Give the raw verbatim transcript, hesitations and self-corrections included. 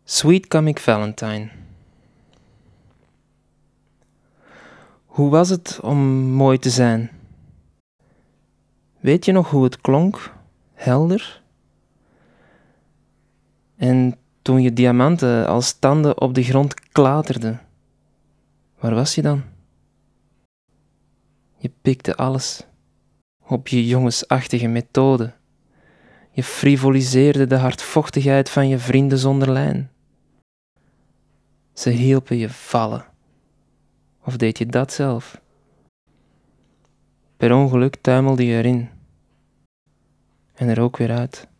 Sweet Comic Valentine. Hoe was het om mooi te zijn? Weet je nog hoe het klonk? Helder? En toen je diamanten als tanden op de grond klaterden, waar was je dan? Je pikte alles op je jongensachtige methode. Je frivoliseerde de hardvochtigheid van je vrienden zonder lijn. Ze hielpen je vallen. Of deed je dat zelf? Per ongeluk tuimelde je erin. En er ook weer uit.